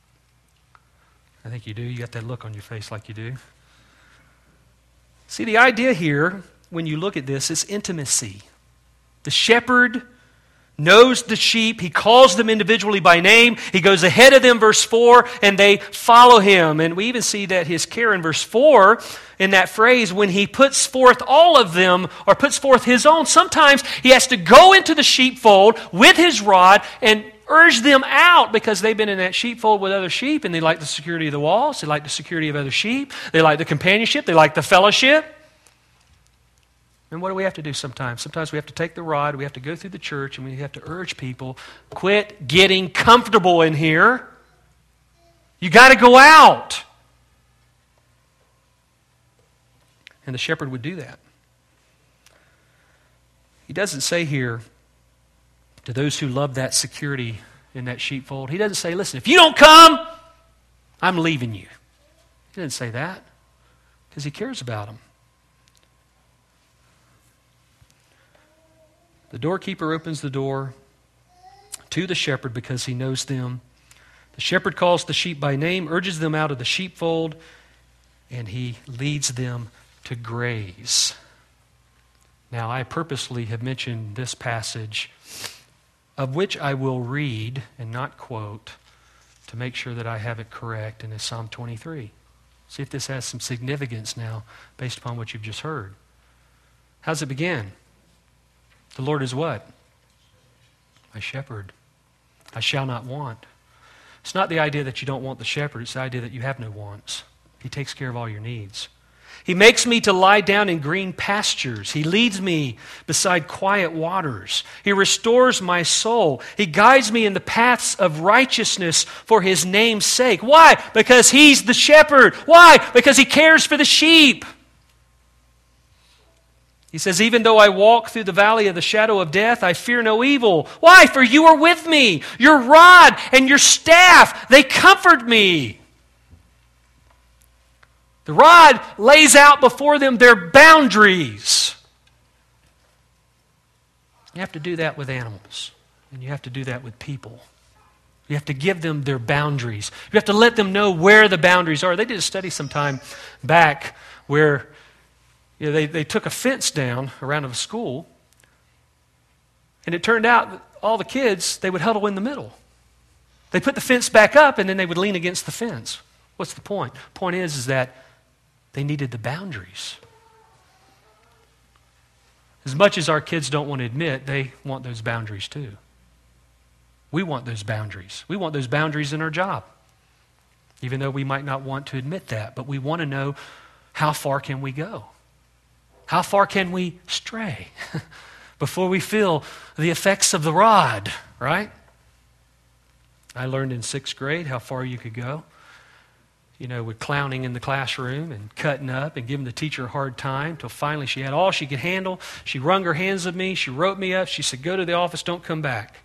I think you do. You got that look on your face like you do. See, the idea here, when you look at this, is intimacy. The shepherd knows the sheep. He calls them individually by name. He goes ahead of them, verse four, and they follow him. And we even see that his care in verse four, in that phrase, when he puts forth all of them, or puts forth his own, sometimes he has to go into the sheepfold with his rod and urge them out because they've been in that sheepfold with other sheep and they like the security of the walls, they like the security of other sheep, they like the companionship, they like the fellowship. And what do we have to do sometimes? Sometimes we have to take the rod, we have to go through the church, and we have to urge people, quit getting comfortable in here. You got to go out. And the shepherd would do that. He doesn't say here, to those who love that security in that sheepfold, he doesn't say, listen, if you don't come, I'm leaving you. He doesn't say that because he cares about them. The doorkeeper opens the door to the shepherd because he knows them. The shepherd calls the sheep by name, urges them out of the sheepfold, and he leads them to graze. Now, I purposely have mentioned this passage, of which I will read and not quote to make sure that I have it correct, and it's Psalm twenty-three. See if this has some significance now based upon what you've just heard. How does it begin? The Lord is what? My shepherd. I shall not want. It's not the idea that you don't want the shepherd. It's the idea that you have no wants. He takes care of all your needs. He makes me to lie down in green pastures. He leads me beside quiet waters. He restores my soul. He guides me in the paths of righteousness for His name's sake. Why? Because He's the shepherd. Why? Because He cares for the sheep. He says, even though I walk through the valley of the shadow of death, I fear no evil. Why? For you are with me. Your rod and your staff, they comfort me. The rod lays out before them their boundaries. You have to do that with animals, and you have to do that with people. You have to give them their boundaries. You have to let them know where the boundaries are. They did a study some time back where you know, they, they took a fence down around a school, and it turned out that all the kids, they would huddle in the middle. They put the fence back up, and then they would lean against the fence. What's the point? Point is, is that they needed the boundaries. As much as our kids don't want to admit, they want those boundaries too. We want those boundaries. We want those boundaries in our job. Even though we might not want to admit that, but we want to know, how far can we go? How far can we stray before we feel the effects of the rod, right? I learned in sixth grade how far you could go. You know, with clowning in the classroom and cutting up and giving the teacher a hard time till finally she had all she could handle. She wrung her hands at me. She wrote me up. She said, go to the office, don't come back.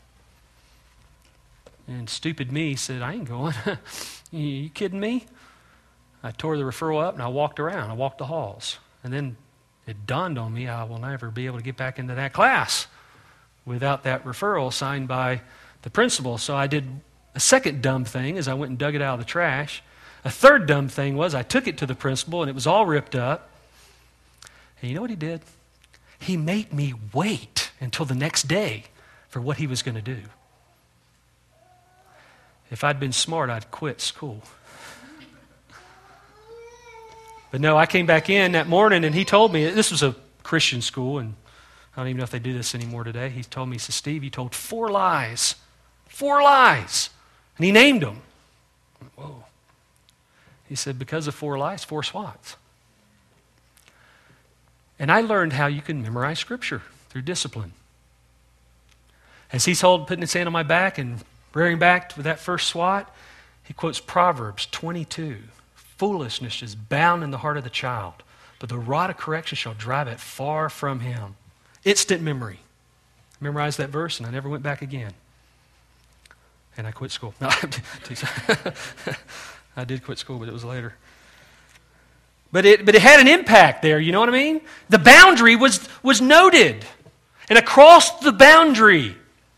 And stupid me said, I ain't going. you, you kidding me? I tore the referral up and I walked around. I walked the halls. And then it dawned on me, I will never be able to get back into that class without that referral signed by the principal. So I did a second dumb thing as I went and dug it out of the trash. A third dumb thing was I took it to the principal and it was all ripped up. And you know what he did? He made me wait until the next day for what he was going to do. If I'd been smart, I'd quit school. But no, I came back in that morning and he told me, this was a Christian school, and I don't even know if they do this anymore today. He told me, he said, Steve, you told four lies. Four lies. And he named them. Whoa. He said, because of four lies, four swats. And I learned how you can memorize Scripture through discipline. As he's holding, putting his hand on my back and rearing back with that first swat, he quotes Proverbs twenty-two. Foolishness is bound in the heart of the child, but the rod of correction shall drive it far from him. Instant memory. I memorized that verse and I never went back again. And I quit school. No, I did quit school, but it was later. But it, but it had an impact there, you know what I mean? The boundary was, was noted. And across the boundary,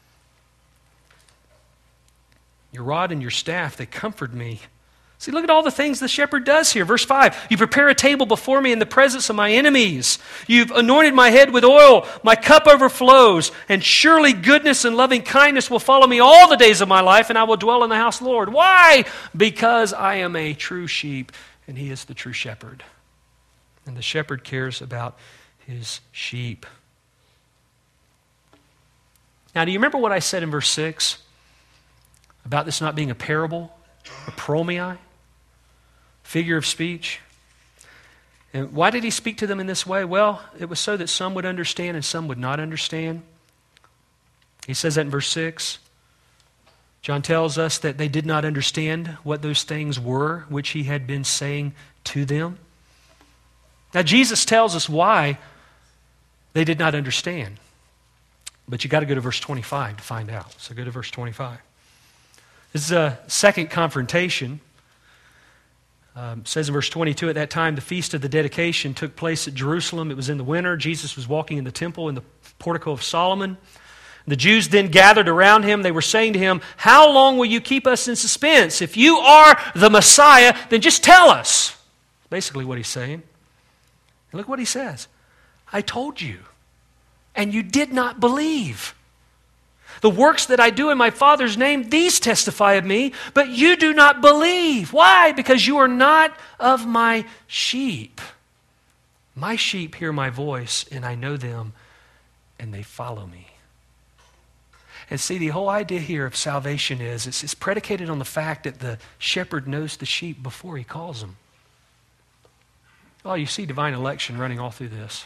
your rod and your staff, they comfort me. See, look at all the things the shepherd does here. Verse five, you prepare a table before me in the presence of my enemies. You've anointed my head with oil. My cup overflows. And surely goodness and loving kindness will follow me all the days of my life, and I will dwell in the house of the Lord. Why? Because I am a true sheep, and he is the true shepherd. And the shepherd cares about his sheep. Now, do you remember what I said in verse six about this not being a parable, a promai? Figure of speech. And why did he speak to them in this way? Well, it was so that some would understand and some would not understand. He says that in verse six. John tells us that they did not understand what those things were which he had been saying to them. Now, Jesus tells us why they did not understand. But you got to go to verse twenty-five to find out. So go to verse twenty-five. This is a second confrontation. Um, it says in verse twenty-two, at that time the feast of the dedication took place at Jerusalem. It was in the winter. Jesus was walking in the temple in the portico of Solomon. The Jews then gathered around him. They were saying to him, how long will you keep us in suspense? If you are the Messiah, then just tell us. Basically what he's saying. And look what he says. I told you, and you did not believe. The works that I do in my Father's name, these testify of me, but you do not believe. Why? Because you are not of my sheep. My sheep hear my voice, and I know them, and they follow me. And see, the whole idea here of salvation is, it's, it's predicated on the fact that the shepherd knows the sheep before he calls them. Oh, you see divine election running all through this.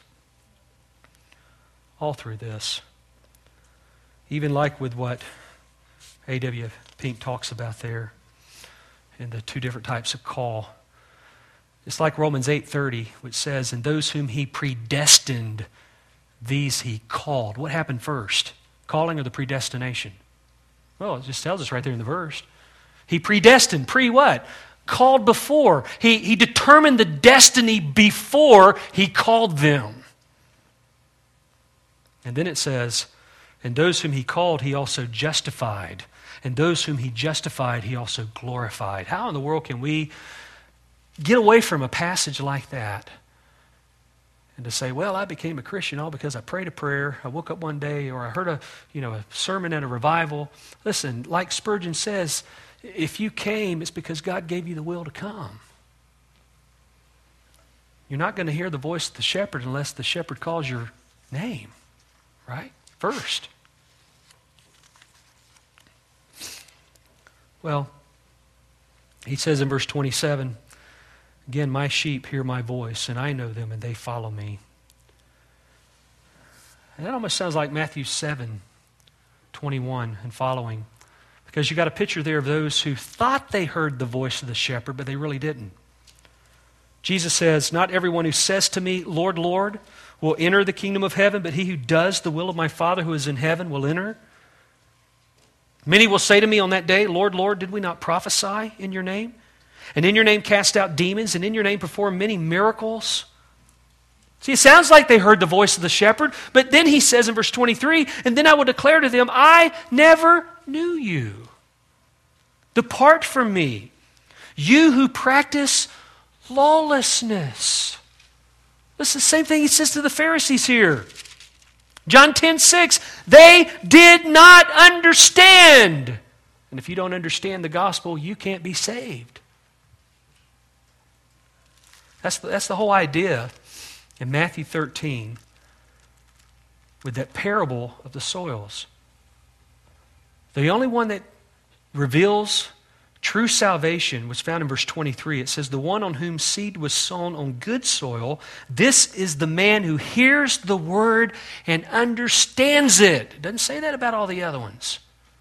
All through this. Even like with what A W Pink talks about there in the two different types of call. It's like Romans eight thirty, which says, and those whom he predestined, these he called. What happened first? Calling or the predestination? Well, it just tells us right there in the verse. He predestined. Pre what? Called before. He, he determined the destiny before he called them. And then it says, and those whom he called, he also justified. And those whom he justified, he also glorified. How in the world can we get away from a passage like that and to say, well, I became a Christian all because I prayed a prayer, I woke up one day, or I heard a, you know, a sermon at a revival. Listen, like Spurgeon says, if you came, it's because God gave you the will to come. You're not going to hear the voice of the shepherd unless the shepherd calls your name, right? First. Well, he says in verse twenty-seven, again, my sheep hear my voice, and I know them, and they follow me. And that almost sounds like Matthew seven, twenty-one and following, because you got a picture there of those who thought they heard the voice of the shepherd, but they really didn't. Jesus says, not everyone who says to me, Lord, Lord, will enter the kingdom of heaven, but he who does the will of my Father who is in heaven will enter. Many will say to me on that day, Lord, Lord, did we not prophesy in your name? And in your name cast out demons, and in your name perform many miracles? See, it sounds like they heard the voice of the shepherd, but then he says in verse twenty-three, and then I will declare to them, I never knew you. Depart from me, you who practice lawlessness. This is the same thing he says to the Pharisees here. John ten six, they did not understand. And if you don't understand the gospel, you can't be saved. That's the, that's the whole idea in Matthew thirteen with that parable of the soils. The only one that reveals true salvation was found in verse twenty-three. It says, the one on whom seed was sown on good soil, this is the man who hears the word and understands it. It doesn't say that about all the other ones.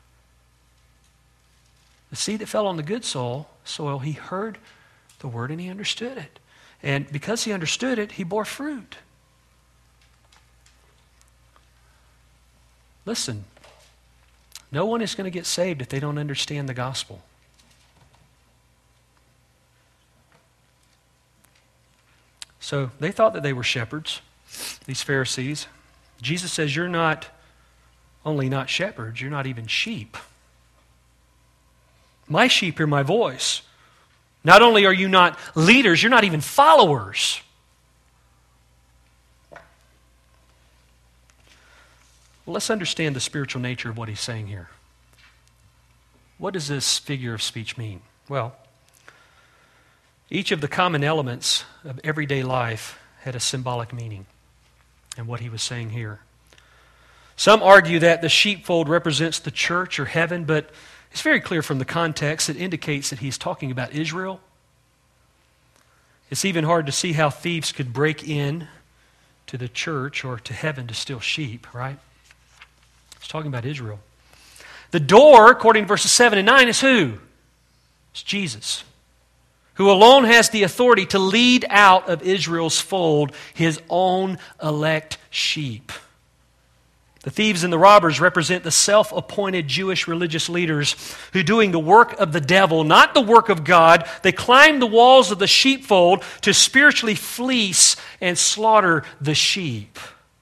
The seed that fell on the good soil, soil, he heard the word and he understood it. And because he understood it, he bore fruit. Listen, no one is going to get saved if they don't understand the gospel. So they thought that they were shepherds, these Pharisees. Jesus says, you're not only not shepherds, you're not even sheep. My sheep hear my voice. Not only are you not leaders, you're not even followers. Well, let's understand the spiritual nature of what he's saying here. What does this figure of speech mean? Well, each of the common elements of everyday life had a symbolic meaning in what he was saying here. Some argue that the sheepfold represents the church or heaven, but it's very clear from the context it indicates that he's talking about Israel. It's even hard to see how thieves could break in to the church or to heaven to steal sheep, right? He's talking about Israel. The door, according to verses seven and nine, is who? It's Jesus, who alone has the authority to lead out of Israel's fold his own elect sheep. The thieves and the robbers represent the self-appointed Jewish religious leaders who, doing the work of the devil, not the work of God, they climb the walls of the sheepfold to spiritually fleece and slaughter the sheep.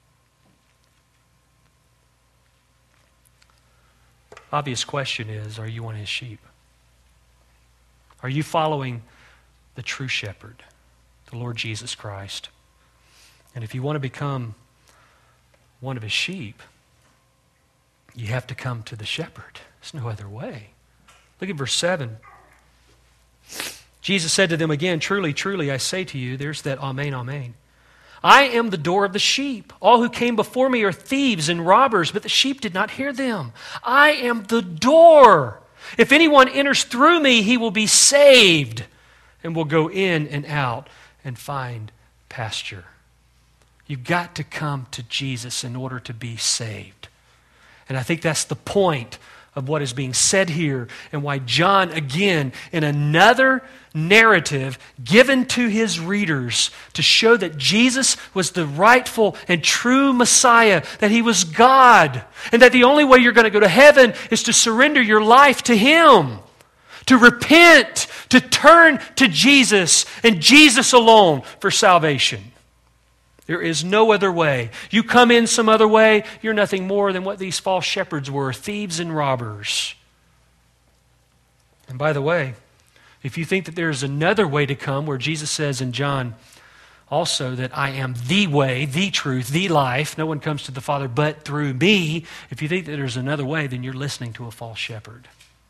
Obvious question is, are you one of his sheep? Are you following the true shepherd, the Lord Jesus Christ? And if you want to become one of his sheep, you have to come to the shepherd. There's no other way. Look at verse seven. Jesus said to them again, truly, truly, I say to you, there's that amen, amen. I am the door of the sheep. All who came before me are thieves and robbers, but the sheep did not hear them. I am the door. If anyone enters through me, he will be saved and will go in and out and find pasture. You've got to come to Jesus in order to be saved. And I think that's the point of what is being said here and why John, again, in another narrative given to his readers to show that Jesus was the rightful and true Messiah, that he was God, and that the only way you're going to go to heaven is to surrender your life to him, to repent, to turn to Jesus and Jesus alone for salvation. There is no other way. You come in some other way, you're nothing more than what these false shepherds were, thieves and robbers. And by the way, if you think that there's another way to come, where Jesus says in John also that I am the way, the truth, the life, no one comes to the Father but through me, if you think that there's another way, then you're listening to a false shepherd.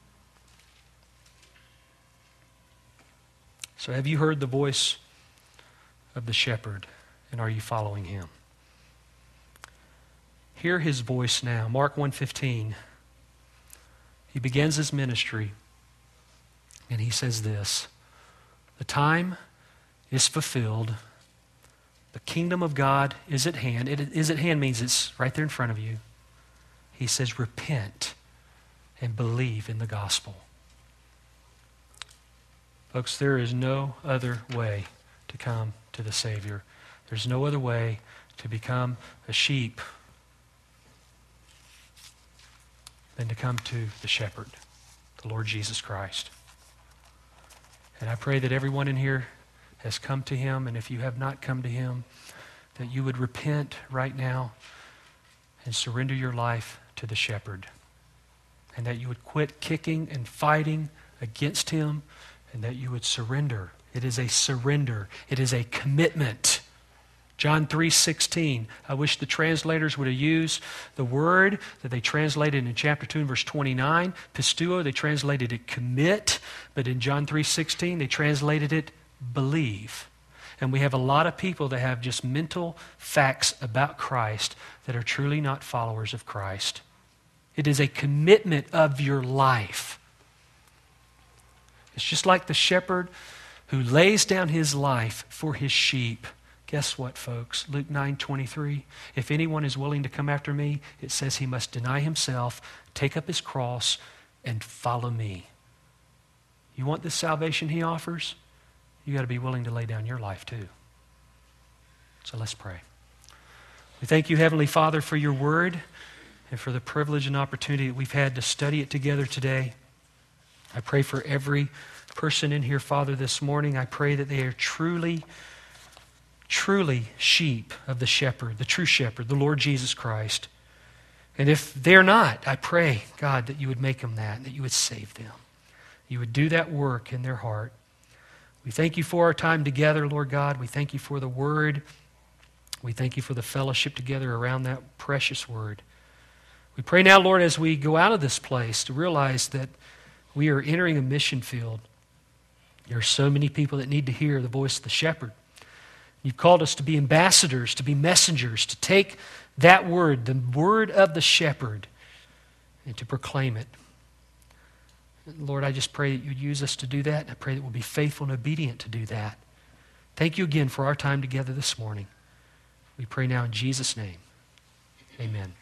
So have you heard the voice of the shepherd? And are you following him? Hear his voice now. Mark one fifteen. He begins his ministry and he says this: the time is fulfilled. The kingdom of God is at hand. It is at hand means it's right there in front of you. He says, repent and believe in the gospel. Folks, there is no other way to come to the Savior. There's no other way to become a sheep than to come to the shepherd, the Lord Jesus Christ. And I pray that everyone in here has come to him, and if you have not come to him, that you would repent right now and surrender your life to the shepherd. and that you would quit kicking and fighting against him, and that you would surrender. It is a surrender. It is a commitment. John three sixteen. I wish the translators would have used the word that they translated in chapter two and verse twenty-nine. Pisteuo, they translated it commit, but in John three sixteen they translated it believe. And we have a lot of people that have just mental facts about Christ that are truly not followers of Christ. It is a commitment of your life. It's just like the shepherd who lays down his life for his sheep. Guess what, folks? Luke nine twenty-three. If anyone is willing to come after me, it says he must deny himself, take up his cross, and follow me. You want this salvation he offers? You got to be willing to lay down your life too. So let's pray. We thank you, Heavenly Father, for your word and for the privilege and opportunity that we've had to study it together today. I pray for every person in here, Father, this morning. I pray that they are truly, truly sheep of the shepherd, the true shepherd, the Lord Jesus Christ. And if they're not, I pray, God, that you would make them that, that you would save them. You would do that work in their heart. We thank you for our time together, Lord God. We thank you for the word. We thank you for the fellowship together around that precious word. We pray now, Lord, as we go out of this place to realize that we are entering a mission field. There are so many people that need to hear the voice of the shepherd. You've called us to be ambassadors, to be messengers, to take that word, the word of the shepherd, and to proclaim it. Lord, I just pray that you'd use us to do that. I pray that we'll be faithful and obedient to do that. Thank you again for our time together this morning. We pray now in Jesus' name. Amen.